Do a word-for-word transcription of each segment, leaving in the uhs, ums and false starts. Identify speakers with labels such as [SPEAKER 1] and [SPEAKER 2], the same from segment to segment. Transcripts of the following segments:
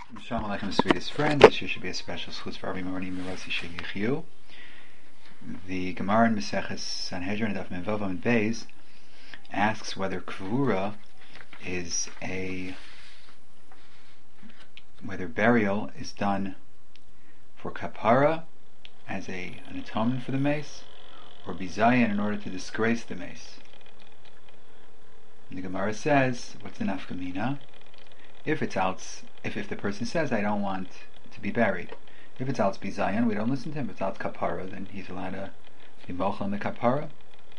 [SPEAKER 1] Shalom Aleichem, sweetest friend. This year should be a special schus for every morning. Mirosi Sheyichiu. The Gemara in Maseches Sanhedrin Daf Mem Vav Amud Beis asks whether kvura is a whether burial is done for kapara as a an atonement for the mace, or bizayin in order to disgrace the mace. And the Gemara says, what's the nafkamina? If it's out, if, if the person says, I don't want to be buried, if it's out bizayin, we don't listen to him. If it's out kapara, then he's allowed to be mochel on the kapara.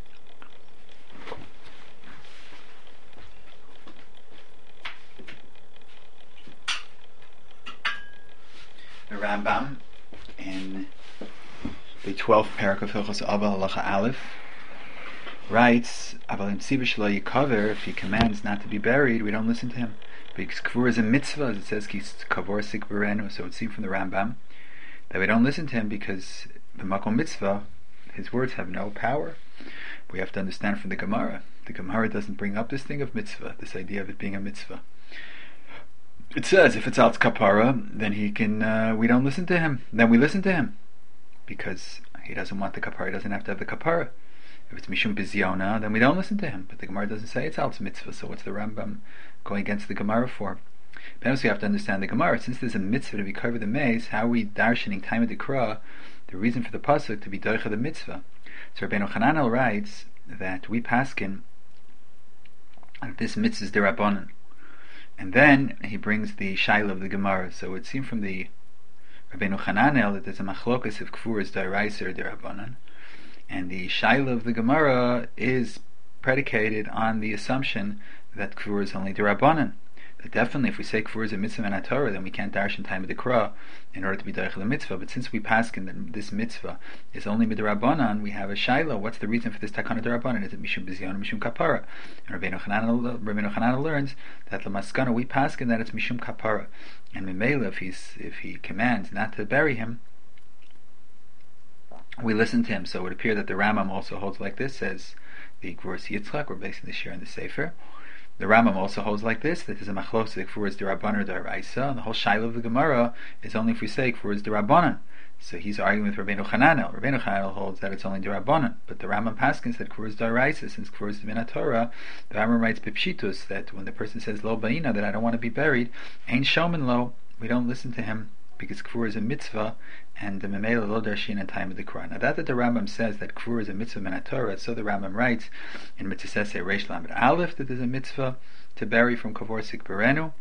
[SPEAKER 1] The Rambam in the twelfth parak of Hilchos Abba Halacha Aleph writes, if he commands not to be buried, we don't listen to him. Because kvura is a mitzvah, as it says, kavor sik berenu. So it seems from the Rambam that we don't listen to him because the makom mitzvah, his words have no power. We have to understand from the Gemara. The Gemara doesn't bring up this thing of mitzvah, this idea of it being a mitzvah. It says if it's al kapara, then he can. Uh, we don't listen to him. Then we listen to him because he doesn't want the kapara. He doesn't have to have the kapara. If it's mishum bizyona, then we don't listen to him. But the Gemara doesn't say it's al mitzvah. So what's the Rambam going against the Gemara for? But also you have to understand the Gemara. Since there's a mitzvah to be covered the maze, how are we darshaning time of the kra? The reason for the pasuk to be doicha the mitzvah. So Rabbeinu Chananel writes that we paskin that this mitzvah is derabanan. And then he brings the shaila of the Gemara. So it seems from the Rabbeinu Chananel that there's a machlokas if kfur is deraisa or derabanan. And the shaila of the Gemara is predicated on the assumption that kfur is only derabanan. But definitely, if we say kfur is a mitzvah and a Torah, then we can't darshan time of the kra in order to be doicha the mitzvah. But since we paskin that this mitzvah is only midrabanan, we have a shaila. What's the reason for this takana derabanan? Is it mishum bizyon or mishum kapara? And Rabbeinu Chananel, Rabbeinu Chananel learns that the maskana we paskin that it's mishum kapara. And Mimela, if he's if he commands not to bury him, we listen to him. So it would appear that the Rambam also holds like this, says the Gvurus Yitzchak. We're basing this here in the Sefer. The Rambam also holds like this, that there's a machlosik for is derabanan or deraisa, and the whole shaila of the Gemara is only if we say for is derabanan. So he's arguing with Rabbeinu Chananel. Rabbeinu Chananel holds that it's only derabanan, but the Rambam paskins that kfur is deraisa, since kfur is min Torah. The Rambam writes pipshitus that when the person says lo ba'ina, that I don't want to be buried, ain't shomen lo, we don't listen to him because kfur is a mitzvah, and the memela lo darshin in time of the Quran. Now that that the Rambam says that kfur is a mitzvah min Torah, so the Rambam writes in Mitzvah Reish Lamed Aleph that there's a mitzvah to bury from kavor sik berenu,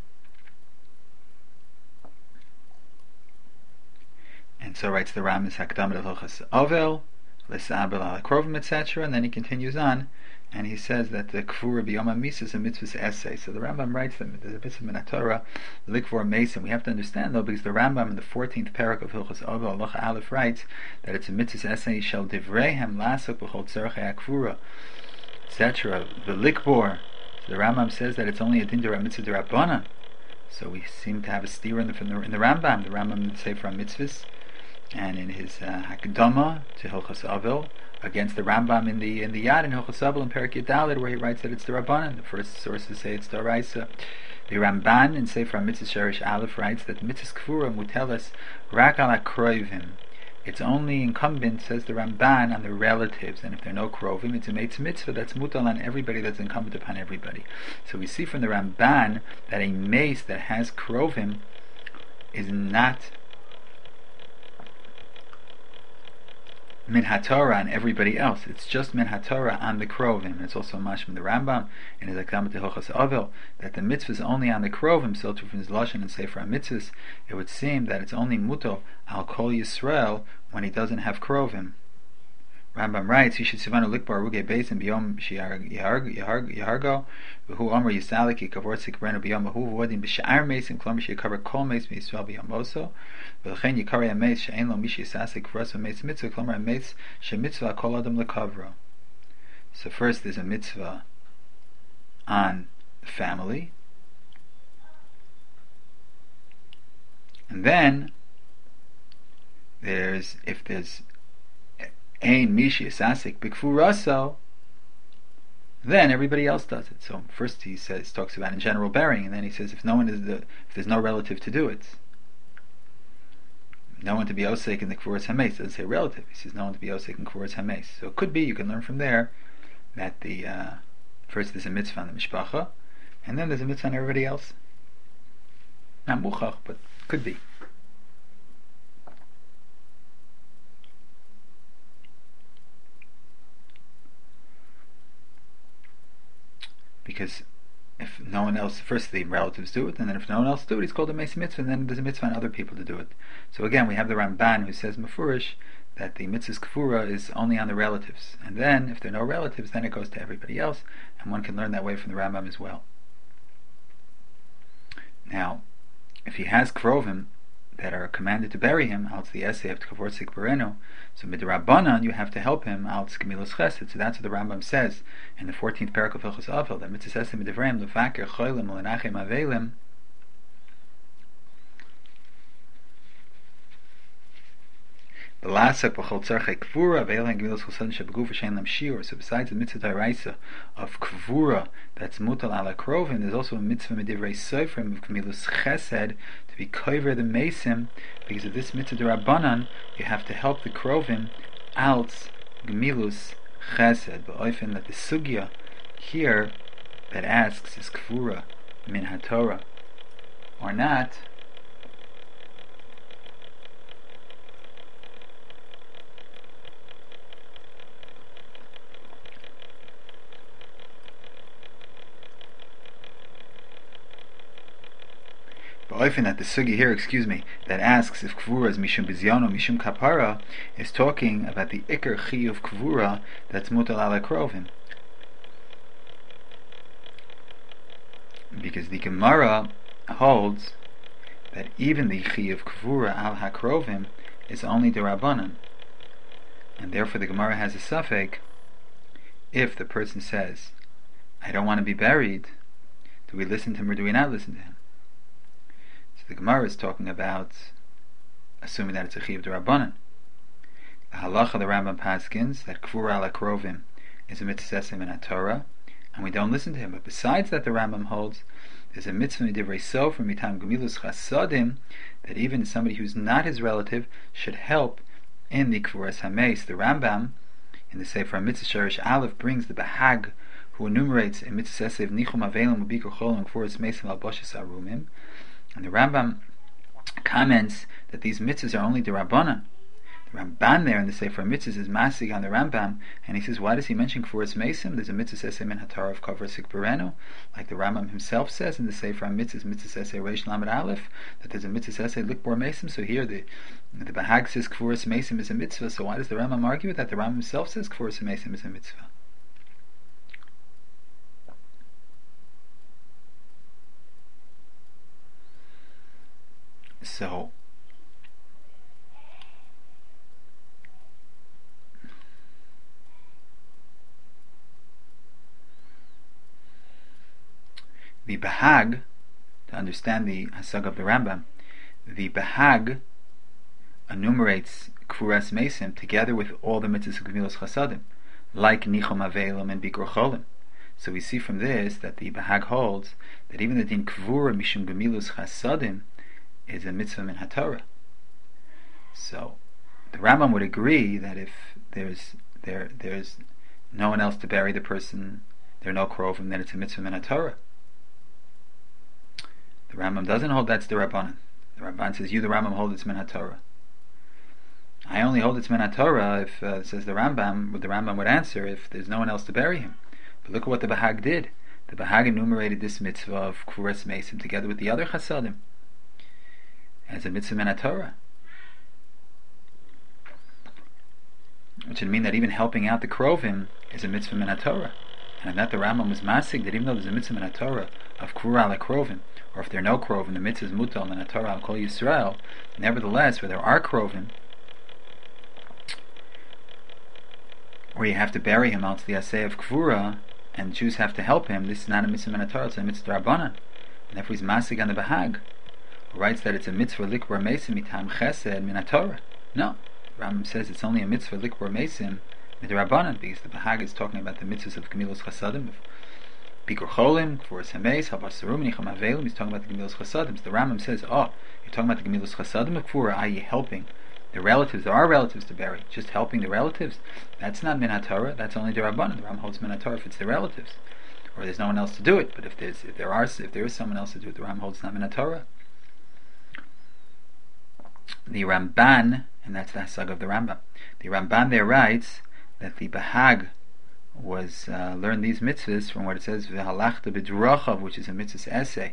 [SPEAKER 1] and so writes the Rambam Hakdam Hilchos Avel L'Sabel Al Krovim, et cetera. And then he continues on, and he says that the kfur b'yom misa is a mitzvah's essay. So the Rambam writes that there's a mitzvah min Torah, likvor mason. We have to understand though, because the Rambam in the fourteenth parak of Hilchos Avel Halacha Aleph writes that it's a mitzvah's essay. Shall divreihem lasok b'chol tzarchei hakfura, et cetera. The likbor. So the Rambam says that it's only a din dera mitzvah derabanan. So we seem to have a steer in the from the, in the Rambam. The Rambam say from mitzvahs, and in his uh, Hakdama to Hilchos Avel against the Rambam in the in the Yad in Hilchos Avel in Perak Yudalid, where he writes that it's the Rabbanan. The first sources say it's the Daraisa. The Ramban in Sefer Mitzvah Sherish Aleph writes that Mitzvah Kfura Mutelas Rak ala Kroivim. It's only incumbent, says the Ramban, on the relatives, and if there are no Krovim, it's a Meitz Mitzvah that's mutal on everybody, that's incumbent upon everybody. So we see from the Ramban that a mace that has Krovim is not min haTorah on everybody else. It's just min haTorah on the Krovim. It's also mashma the Rambam in his Akdamah to Hilchos Avel that the mitzvah is only on the Krovim. So from his lashon and Sefer HaMitzvahs, it would seem that it's only muto al kol Yisrael when he doesn't have Krovim. Rambam writes, "Yishit sivanu likbar ruge beisim biyom shihargo v'hu amar yisalik yikavor sikbrenu biyom v'hu v'odim b'sha'ar meisim klom yishikavar kol meis miyisrael biyom moso v'lechen yikari ha-meis she'en lo mishi yisasik kavros v'meis mitzvah klomar ha-meis she'mitzvah kol adam lekavro." So first there's a mitzvah on the family, and then there's if there's Ein Mishi Asasik Bikfuraso, then everybody else does it. So first he says, talks about in general burying, and then he says if no one is the, if there's no relative to do it, no one to be osek in the kfuras hameis. Doesn't say relative. He says no one to be osek in kfuras hameis. So it could be you can learn from there that the uh, first there's a mitzvah on the mishpacha, and then there's a mitzvah on everybody else. Not muchach, but could be. Because if no one else, first the relatives do it, and then if no one else do it, it's called a meis mitzvah, and then there's a mitzvah on other people to do it. So again, we have the Ramban who says mefurish that the mitzvah's kfura is only on the relatives, and then if there are no relatives, then it goes to everybody else, and one can learn that way from the Rambam as well. Now, if he has krovim that are commanded to bury him, out the essay of Tkavortzik Bereno, so midrabanan you have to help him out Gemilas Chesed. So that's what the Rambam says in the fourteenth parak of Hilchos Avel, that mitzvah says midivreim levaker cholim lenachem avelim. So besides the mitzvah d'oraisa of kvura that's mutal ala krovim, there's also a mitzvah medivrei soifrim of Gemilas Chesed to be kover the mesim. Because of this mitzvah d'Rabbanan, you have to help the krovim out Gemilas Chesed. But often that the sugya here that asks is kvura min haTorah or not. But often that the sugi here, excuse me, that asks if kvura is mishum bizyon or mishum kapara, is talking about the ikar chi of kvura that's mutal ala krovim. Because the Gemara holds that even the chi of kvura al hakrovim is only the Rabbanan, and therefore the Gemara has a suffix. If the person says, "I don't want to be buried," do we listen to him or do we not listen to him? The Gemara is talking about assuming that it's a chiyuv d'Rabbanan. The halacha the Rambam paskins that kfura ala krovim is a mitzvah in haTorah, and we don't listen to him. But besides that, the Rambam holds there's a mitzvah midivrei sof from mitam Gemilas Chasadim that even somebody who's not his relative should help in the kfuras hameis. The Rambam in the Sefer Mitzvah Sharish Aleph brings the Bahag who enumerates a mitzvah of nichum avelim ubikor cholim kfuras meisim al boshes arumim. And the Rambam comments that these mitzvahs are only d'Rabbanan. The Ramban there in the Sefer Mitzvahs is masig on the Rambam, and he says, why does he mention Kfuras Mesim? There's a mitzvah sesem in haTorah of Kavosik Bereno, like the Rambam himself says in the Sefer Mitzvahs, mitzvah sesem Reish Lamed Aleph, that there's a mitzvah sesem Likbor Mesim. So here the the Bahag says Kfuras Mesim is a mitzvah. So why does the Rambam argue with that? The Rambam himself says Kfuras Mesim is a mitzvah. So the Bahag, to understand the Hasag of the Rambam, the Bahag enumerates Kfuras Mesim together with all the mitzvahs of Gemilas Chasadim, like Nichum Avelim and Bikor Cholim. So we see from this that the Bahag holds that even the din Kvura Mishum Gemilas Chasadim is a mitzvah min haTorah. So the Rambam would agree that if there's there there's no one else to bury the person, there are no krovim, then it's a mitzvah min haTorah. The Rambam doesn't hold that's the Rabbanan. The Rabban says you, the Rambam, hold it's min haTorah. I only hold it's min haTorah if, uh, says the Rambam, what the Rambam would answer if there's no one else to bury him. But look at what the Bahag did. The Bahag enumerated this mitzvah of Kfuras Mesim together with the other Chasadim as a mitzvah min haTorah, which would mean that even helping out the krovim is a mitzvah min haTorah. And that the Rambam was masig that even though there's a mitzvah min haTorah of kvura ala krovim, or if there are no krovim, the mitzvah is mutal min haTorah al kol Yisrael. Nevertheless, where there are krovim, where you have to bury him out to the asay of kvura, and Jews have to help him, this is not a mitzvah min haTorah, it's a mitzvah d'Rabbanan. And therefore he's masig on the Bahag, who writes that it's a mitzvah likbor mesim mitam chesed min haTorah. No, Rambam says it's only a mitzvah likbor mesim the Rabbanan, because the Bahag is talking about the mitzvahs of Gemilas Chasadim, of Bikur Cholim, Kfuras Hameis, Habas Sarum, Nicham Avelim. He's talking about the Gemilas Chasadim. So the Rambam says, oh, you're talking about the Gemilas Chasadim of Kfura, are you helping the relatives? There are relatives to bury. Just helping the relatives? That's not Min HaTorah, that's only the Rabbanan. The Rambam holds Min HaTorah if it's the relatives. Or there's no one else to do it. But if there's if there are if there is someone else to do it, the Rambam holds not Min HaTorah. The Ramban, and that's the Hasag of the Rambam. The Ramban there writes that the Bahag was uh, learned these mitzvahs from what it says v'halachta b'drachav, which is a mitzvah's essay.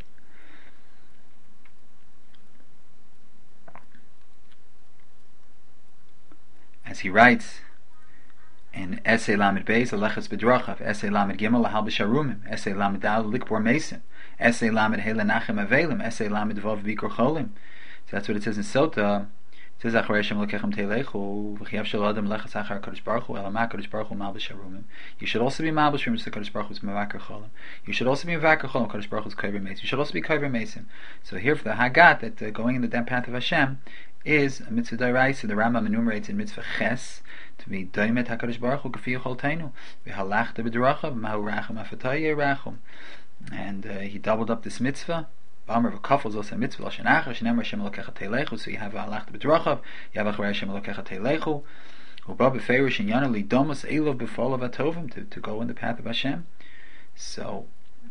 [SPEAKER 1] As he writes in Essay Lamed Beis, Alechas B'drachav, Essay Lamed Gimel, Lahal B'sharumim, Essay Lamed Dal, Likbor Mesim, Essay Lamed Hele Nachem Avelim, Essay Lamed Vav Bikur Cholim. So that's what it says in Sota. It says Acharei Shem Lokechem Teilechu V'chiyav Shel Adam Lechas Achar Kadosh Baruch Hu Elamah Kadosh Baruch Hu Mal B'sharumim. You should also be Mal B'sharumim, so Kadosh Baruch Hu is Mevakar Cholim. You should also be Mevakar Cholim, Kadosh Baruch Hu is Kover Mesim. You should also be Kover Mesim. So here for the Hagat, that uh, going in the path of Hashem is a mitzvah d'oraisa. The Rambam enumerates in mitzvah ches to be doimet HaKadosh Baruch Hu k'fi yecholteinu v'halachta b'drachav mahu racham afatay rachum. And uh, he doubled up this mitzvah. B'amar v'kafel is also a mitzvah l'shen achar shenemar Hashem Elokecha teilechu. So you have halachta b'drachav, you have acharei Hashem Elokecha teilechu. Uba b'feirush inyana lidomos elov b'folav atovim, to to go in the path of Hashem. So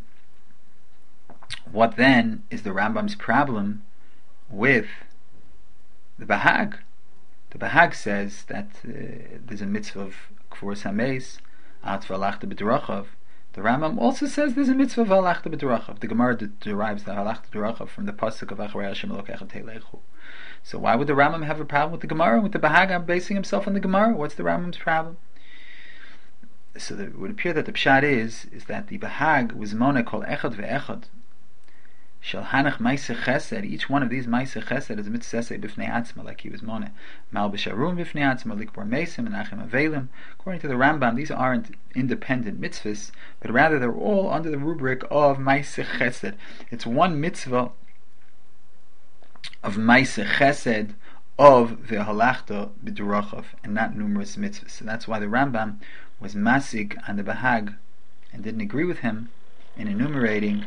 [SPEAKER 1] what then is the Rambam's problem with the Bahag? The Bahag says that uh, there's a mitzvah of Kfuras Hameis, At V'alachta B'drachav. The Rambam also says there's a mitzvah of V'alachta B'drachav. The Gemara de- derives the V'alachta B'drachav from the pasuk of Acharei Hashem Elokecha Teilechu. So why would the Rambam have a problem with the Gemara, with the Bahag basing himself on the Gemara? What's the Rambam's problem? So it would appear that the pshat is is that the Bahag was mona kol echad ve'echad shel hanach ma'aseh chesed. Each one of these ma'aseh chesed is a mitzvah b'fnei atzma, like he was mona mal b'sharum b'fnei atzma, likbor mesim and achem avelim. According to the Rambam, these aren't independent mitzvahs, but rather they're all under the rubric of ma'aseh chesed. It's one mitzvah of ma'aseh chesed of v'halachta b'drachav, and not numerous mitzvahs. So that's why the Rambam was masig on the Bahag and didn't agree with him in enumerating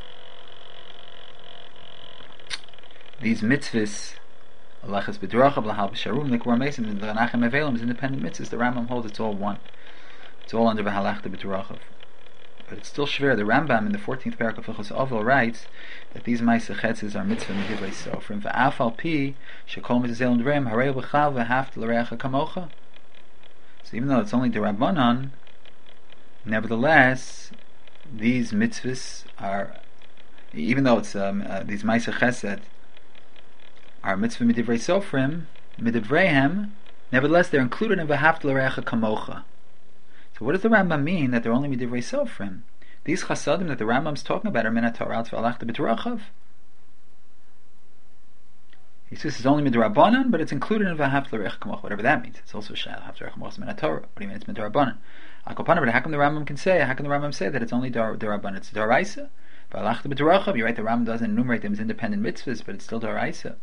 [SPEAKER 1] these mitzvahs, Alachas b'drachav, Lahal b'sharum, Likbor Mesim, and Nachem Avelim, is independent mitzvahs. The Rambam holds it's all one. It's all under V'halachta b'drachav. But it's still shver. The Rambam in the fourteenth parak of Hilchos Ovel writes that these ma'aseh chetzes are mitzvah medivrei sofrim. V'af al pi shekol mitzvah l'dreim harei b'chal v'haft l'reacha kamocha. So even though it's only the Rabbanan, nevertheless, these mitzvahs are, even though it's um, uh, these ma'aseh chesed are mitzvah midivrei sofrim, midivreihem, nevertheless they're included in v'haft l'reacha kamocha. So what does the Rambam mean that they're only midivrei sofrim? These chasadim that the Rambam's talking about are min haTorah v'alachta b'drachav. He says it's only midrabanan, but it's included in v'haft l'reacha kamocha, whatever that means. It's also shal haft l'reacha kamocha min haTorah. What do you mean it's midrabanan? Akopana, but how come the Rambam can say? How can the Rambam say that it's only darabanan? It's daraisa. V'alachta b'drachav. You're right. The Rambam doesn't enumerate them as independent mitzvahs, but it's still daraisa.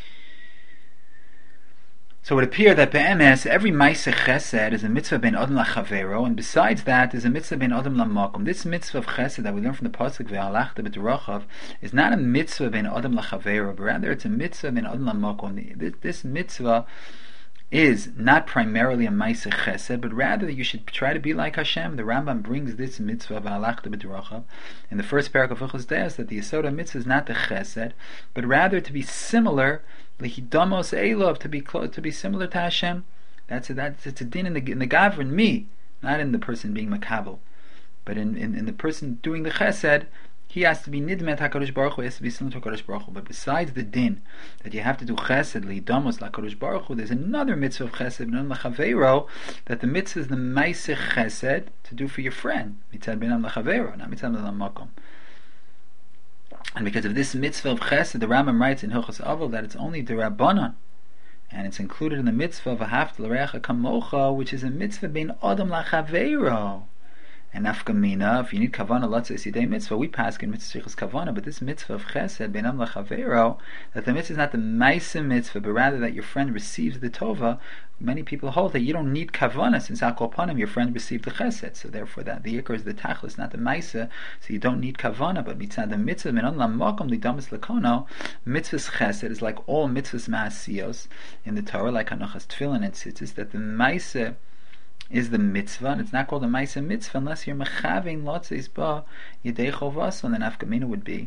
[SPEAKER 1] So it would appear that be'emes, every ma'aseh chesed is a mitzvah ben adam lachavero, and besides that is a mitzvah ben adam lamakom. This mitzvah of chesed that we learn from the pasuk ve'alachta b'drachav is not a mitzvah ben adam lachavero, but rather it's a mitzvah ben adam lamakom. This, this mitzvah is not primarily a ma'aseh chesed, but rather you should try to be like Hashem. The Rambam brings this mitzvah ve'alachta b'drachav in the first parak of Hilchos Deis that the yesod of mitzvah is not the chesed, but rather to be similar. Lehidamos elov, to be close, to be similar to Hashem. That's a, that's it's a din in the in the gavra, in me, not in the person being makabel, but in, in, in the person doing the chesed. He has to be nidmet HaKadosh Baruch Hu. He has to be similar to HaKadosh Baruch Hu. But besides the din that you have to do chesed lehidamos HaKadosh Baruch Hu, there's another mitzvah of chesed non lachaveiro, that the mitzvah is the ma'aseh chesed to do for your friend mitzad benam lachaveiro, not mitzad benam makom. And because of this mitzvah of chesed, the Rambam writes in Hilchos Ovel that it's only the Rabbanan, and it's included in the mitzvah of v'haft l'reacha kamocha, which is a mitzvah bein adam lachaveiro. And nafkamina, if you need kavana, let's say sidei mitzvah, we pass in mitzvah kavana, but this mitzvah of chesed, benam lachavero, that the mitzvah is not the ma'aseh mitzvah, but rather that your friend receives the tova. Many people hold that you don't need kavana, since al kol panim your friend received the chesed, so therefore that the ikar is the tachlis, not the ma'aseh, so you don't need kavana. But mitzvah the mitzvah benam lamakom lidamas lakono, mitzvah's chesed is like all mitzvahs ma'asiyos in the Torah, like hanachas tefillin and tzitzis, that the ma'aseh is the mitzvah, and it's not called a ma'aseh mitzvah unless you're mechavein lotzeis ba yedei chovas, and then nafkamina would be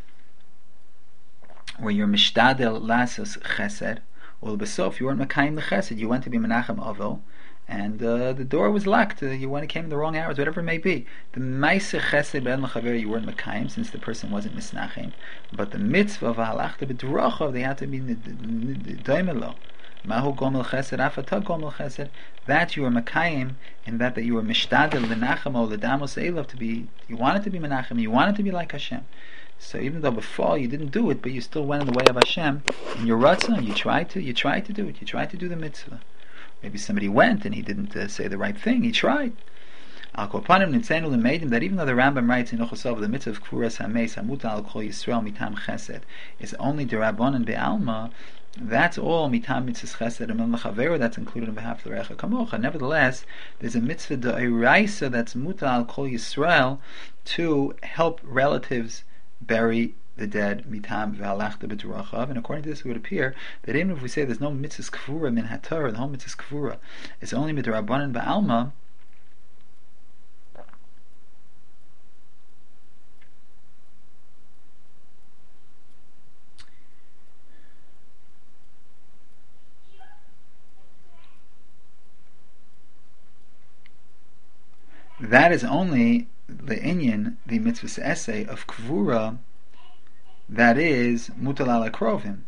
[SPEAKER 1] where you're mishtadel lasos chesed, or besof you weren't mekayim the chesed, you went to be menachem avil, and uh, the door was locked, uh, you went and came in the wrong hours, whatever it may be. The ma'aseh chesed ben lachaver you weren't mekayim since the person wasn't misnachim, but the mitzvah of halachta b'drachav they had to be doimelo. Mahu gomel chesed, afatah gomel chesed. That you were makayim, in that that you were mishtadel lenachamo ledamos elav to be. You wanted to be menachem. You wanted to be like Hashem. So even though before you didn't do it, but you still went in the way of Hashem in your ratzon. You tried to. You tried to do it. You tried to do the mitzvah. Maybe somebody went and he didn't uh, say the right thing. He tried. Al kol panim nitzenu lemedim that even though the Rambam writes in Ochosov the mitzvah of kfuras hameis hamuta al kol Yisrael mitam chesed is only derabbanan be'alma. That's all mitam mitzvah chesed and l'chavero that's included in behalf of the recha kamocha. Nevertheless, there's a mitzvah d'oraisa that's muta al kol Yisrael to help relatives bury the dead mitam v'halachta b'durachav. And according to this, it would appear that even if we say there's no mitzvah kfura min haTorah, the whole mitzvah kfura is only midrabanan ba'alma. That is only the inyan, the mitzvah essay of kvura, that is mutal ala krovim.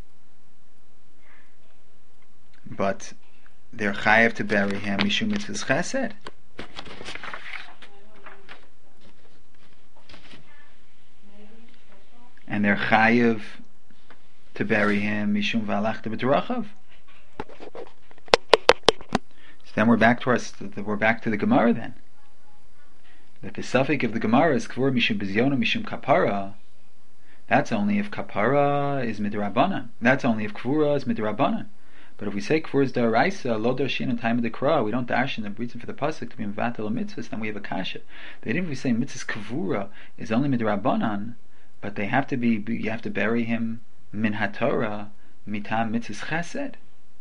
[SPEAKER 1] But they're chayav to bury him mishum mitzvah chesed. And they're chayav to bury him mishum v'alachta b'drachav. So then we're back to our, we're back to the Gemara then. That the suffix of the Gemara is kvur mishum bizyona mishum kapara. That's only if kapara is midrabanan. That's only if kvura is midrabanan. But if we say kvur is daraisa, lo darshin in time of the kra, we don't darshin the reason for the pasuk to be mevatel a mitzvahs, then we have a kasha. But even if we say mitzvahs kvura is only midrabanan, but they have to be, you have to bury him min haTorah mitam mitzvahs chesed.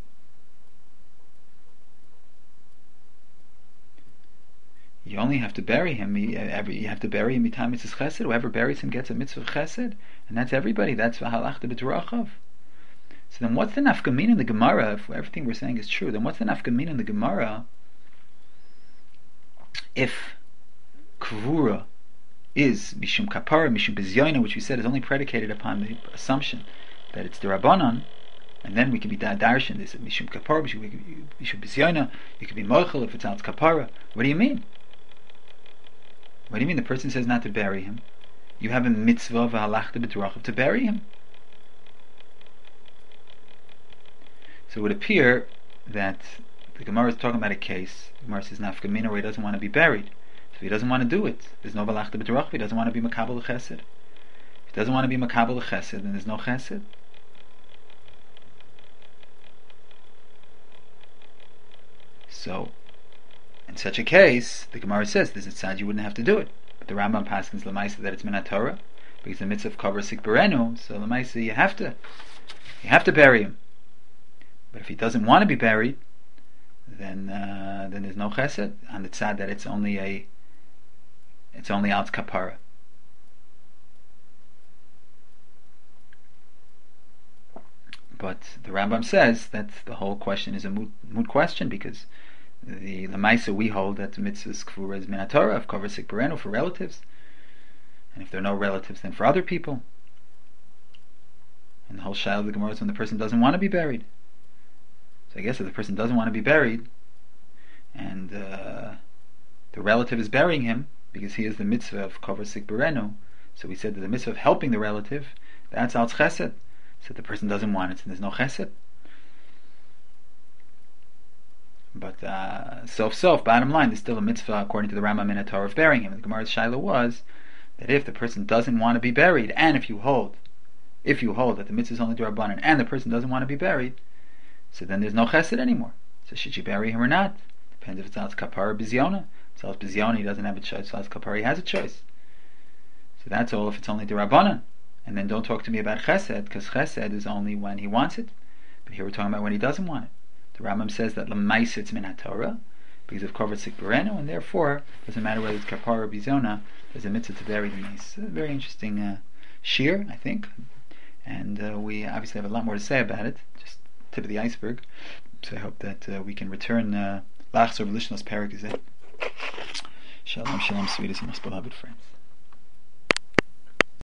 [SPEAKER 1] You only have to bury him. You have to bury him mitam mitzvah chesed. Whoever buries him gets a mitzvah chesed, and that's everybody. That's v'halachta b'drachav. So then, what's the nafkamin in the Gemara? If everything we're saying is true, then what's the nafkamin in the Gemara? If kvura is mishum kapara, mishum bizyoina, which we said is only predicated upon the assumption that it's the rabbanon, and then we can be darshan this mishum kapara, mishum bizyoina. You could be mochel if it's out kapara. What do you mean? What do you mean? The person says not to bury him. You have a mitzvah of halachta b'drachav to bury him. So it would appear that the Gemara is talking about a case. The Gemara says nafkamina where he doesn't want to be buried, so he doesn't want to do it. There's no halachta b'drachav. He doesn't want to be makabel chesed. If he doesn't want to be makabel chesed, then there's no chesed. So, in such a case, the Gemara says this is tzad you wouldn't have to do it. But the Rambam paskins l'maisa that it's min haTorah because the mitzvah of kavar sik berenu. So l'maisa you have to, you have to bury him. But if he doesn't want to be buried, then uh, then there's no chesed on the tzad that it's only a, it's only out kapara. But the Rambam says that the whole question is a moot, moot question because the Lamaisa we hold that the mitzvah's kvura is min haTorah of kavar sik berenu for relatives, and if there are no relatives, then for other people. And the whole shayla of the Gemara is when the person doesn't want to be buried. So I guess if the person doesn't want to be buried, and uh, the relative is burying him because he is the mitzvah of kavar sik berenu, so we said that the mitzvah of helping the relative, that's al chesed. So the person doesn't want it, and there's no chesed. But uh, self self, bottom line, there's still a mitzvah according to the Rambam in a Torah of burying him. The Gemara's shaila was that if the person doesn't want to be buried, and if you hold, if you hold that the mitzvah is only d'Rabbanan, and the person doesn't want to be buried, so then there's no chesed anymore. So should you bury him or not? Depends if it's al kapara bizyona. If it's bizyona, he doesn't have a choice. Al kapara, he has a choice. So that's all if it's only d'Rabbanan. And then don't talk to me about chesed, because chesed is only when he wants it. But here we're talking about when he doesn't want it. The Rambam says that l'maisa it's min haTorah because of kovet sikbarenu, and therefore it doesn't matter whether it's kapara or bizona. There's a mitzvah to bury the mace. A very interesting uh, shir, I think, and uh, we obviously have a lot more to say about it. Just tip of the iceberg. So I hope that uh, we can return lachzor b'lishnos parak. Shalom, shalom, sweetest and most beloved friends.